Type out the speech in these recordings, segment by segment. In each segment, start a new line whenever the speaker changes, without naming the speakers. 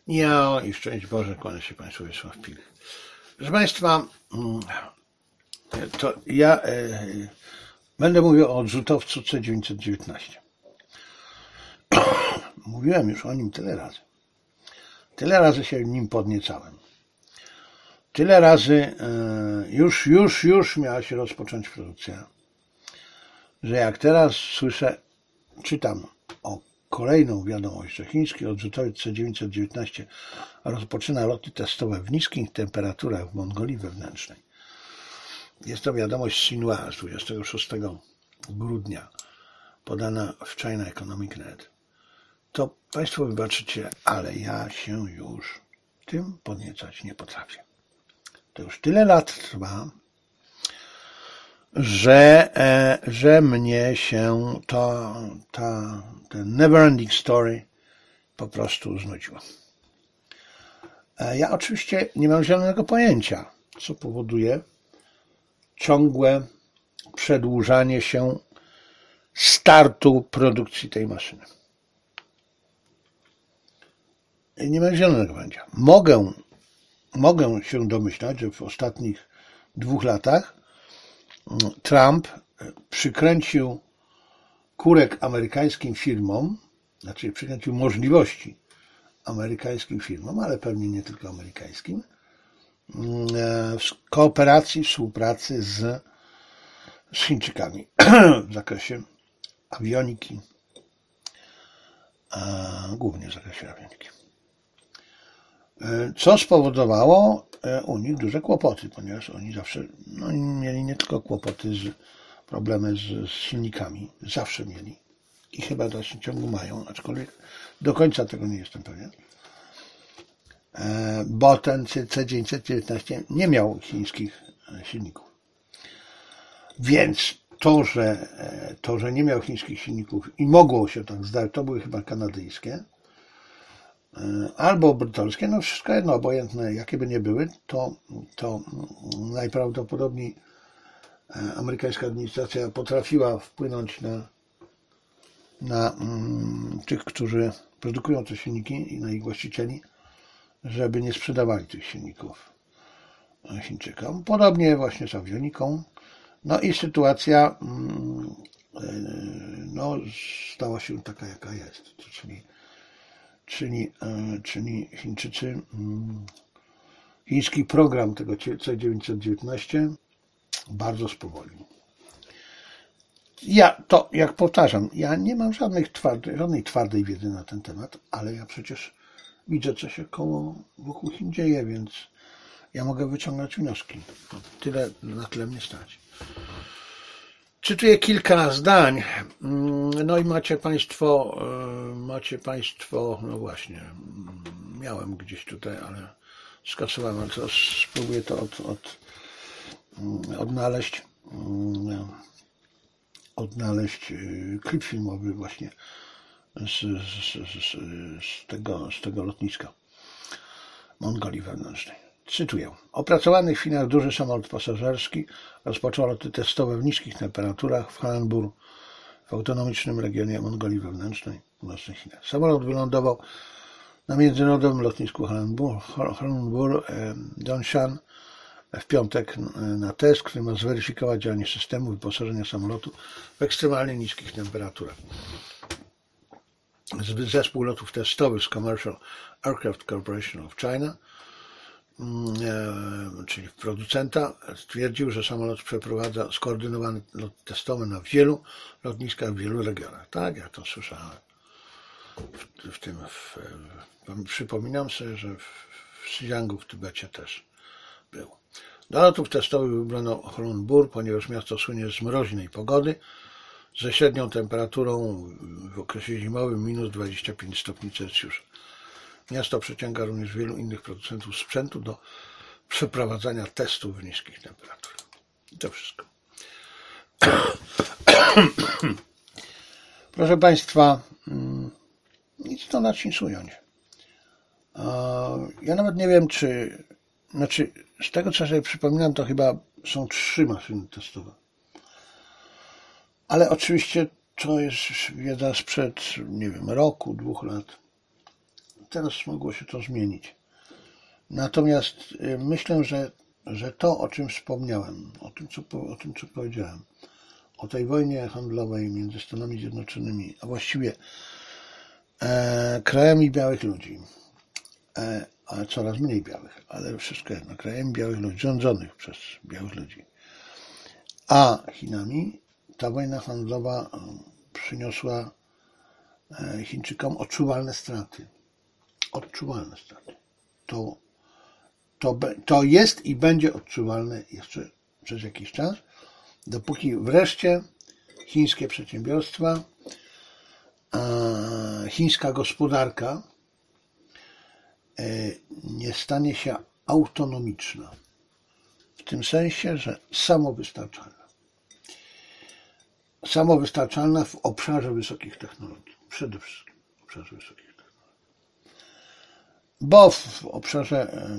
Ja i szczęść Boże, kłaniam się Państwu Wiesław Pil. Proszę Państwa, to ja będę mówił o odrzutowcu C919. Mówiłem już o nim tyle razy. Tyle razy się nim podniecałem. Tyle razy już miała się rozpocząć produkcja, że jak teraz słyszę, czytam o kolejną wiadomość, że chiński odrzutowiec C919 rozpoczyna loty testowe w niskich temperaturach w Mongolii wewnętrznej. Jest to wiadomość z Xinhua z 26 grudnia, podana w China Economic Net. To Państwo wybaczycie, ale ja się już tym podniecać nie potrafię. To już tyle lat trwa, że mnie się ten never-ending story po prostu znudziło. Ja oczywiście nie mam zielonego pojęcia, co powoduje ciągłe przedłużanie się startu produkcji tej maszyny. Nie mam zielonego pojęcia. Mogę się domyślać, że w ostatnich 2 latach Trump przykręcił kurek amerykańskim firmom, znaczy przykręcił możliwości amerykańskim firmom, ale pewnie nie tylko amerykańskim, w kooperacji, współpracy z Chińczykami w zakresie awioniki, głównie w zakresie awioniki. Co spowodowało u nich duże kłopoty, ponieważ oni zawsze mieli nie tylko kłopoty, problemy z silnikami, zawsze mieli i chyba w dalszym ciągu mają, aczkolwiek do końca tego nie jestem pewien, bo ten C919 nie miał chińskich silników. Więc to, że nie miał chińskich silników i mogło się tak zdarzyć, to były chyba kanadyjskie, albo brytyjskie, no wszystko jedno, obojętne jakie by nie były, to najprawdopodobniej amerykańska administracja potrafiła wpłynąć na tych, którzy produkują te silniki i na ich właścicieli, żeby nie sprzedawali tych silników Chińczykom. Podobnie właśnie z awioniką. No i sytuacja stała się taka, jaka jest. Czyli Chińczycy, chiński program tego C919 bardzo spowolnił. Jak powtarzam, ja nie mam żadnej twardej wiedzy na ten temat, ale ja przecież widzę, co się wokół Chin dzieje, więc ja mogę wyciągnąć wnioski. Tyle na tyle mnie stać. Czytuję kilka zdań, no i macie Państwo, no właśnie, miałem gdzieś tutaj, ale skasowałem, ale to spróbuję to odnaleźć klip filmowy właśnie z tego lotniska Mongolii wewnętrznej. Cytuję. Opracowany w Chinach duży samolot pasażerski rozpoczął loty testowe w niskich temperaturach w Hanbur, w autonomicznym regionie Mongolii wewnętrznej, północnych Chinach. Samolot wylądował na międzynarodowym lotnisku Hanbur Dongshan w piątek na test, który ma zweryfikować działanie systemu wyposażenia samolotu w ekstremalnie niskich temperaturach. Zespół lotów testowych z Commercial Aircraft Corporation of China, czyli producenta, stwierdził, że samolot przeprowadza skoordynowane loty testowe na wielu lotniskach w wielu regionach. Tak, ja to słyszałem. Przypominam sobie, że w Xinjiangu, w Tybecie też był. Do lotów testowych wybrano Hanbur, ponieważ miasto słynie z mroźnej pogody, ze średnią temperaturą w okresie zimowym minus 25 stopni Celsjusza. Miasto przyciąga również wielu innych producentów sprzętu do przeprowadzania testów w niskich temperaturach. I to wszystko. Proszę Państwa, nic to na czym ująć. Ja nawet nie wiem, z tego co sobie przypominam, to chyba są 3 maszyny testowe. Ale oczywiście to jest wiedza sprzed, nie wiem, roku, 2 lat. teraz mogło się to zmienić. Natomiast myślę, że to, o czym wspomniałem, o tym, co powiedziałem, o tej wojnie handlowej między Stanami Zjednoczonymi, a właściwie krajami białych ludzi, ale coraz mniej białych, ale wszystko jedno, krajami białych ludzi, rządzonych przez białych ludzi, a Chinami, ta wojna handlowa przyniosła Chińczykom odczuwalne straty. Odczuwalne straty. To jest i będzie odczuwalne jeszcze przez jakiś czas, dopóki wreszcie chińskie przedsiębiorstwa, chińska gospodarka nie stanie się autonomiczna. W tym sensie, że samowystarczalna. Samowystarczalna w obszarze wysokich technologii. Przede wszystkim w obszarze wysokich technologii. Bo w obszarze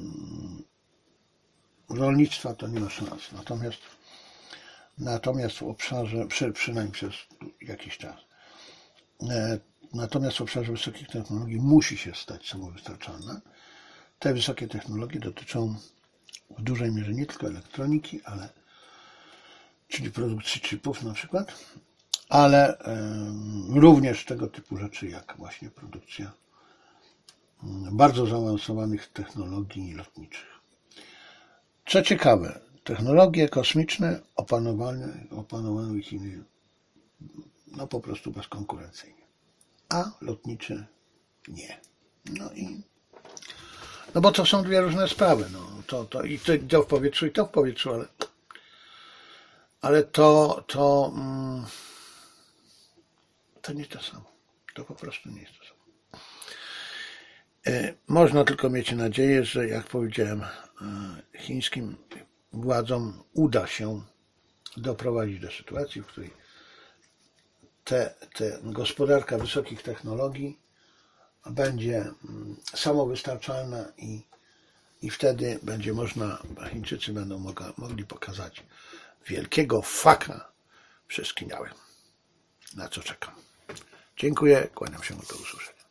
rolnictwa to nie ma szans. Natomiast w obszarze, przynajmniej przez jakiś czas, natomiast w obszarze wysokich technologii musi się stać samowystarczalna. Te wysokie technologie dotyczą w dużej mierze nie tylko elektroniki, czyli produkcji chipów na przykład, ale również tego typu rzeczy jak właśnie produkcja bardzo zaawansowanych technologii lotniczych. Co ciekawe, technologie kosmiczne opanowały Chiny po prostu bezkonkurencyjnie, a lotnicze nie. Bo to są dwie różne sprawy. I to w powietrzu, i to w powietrzu, ale to nie to samo. To po prostu nie jest to samo. Można tylko mieć nadzieję, że jak powiedziałem, chińskim władzom uda się doprowadzić do sytuacji, w której gospodarka wysokich technologii będzie samowystarczalna i wtedy będzie Chińczycy będą mogli pokazać wielkiego faka przeskiniałym, na co czekam. Dziękuję, kłaniam się, do usłyszenia.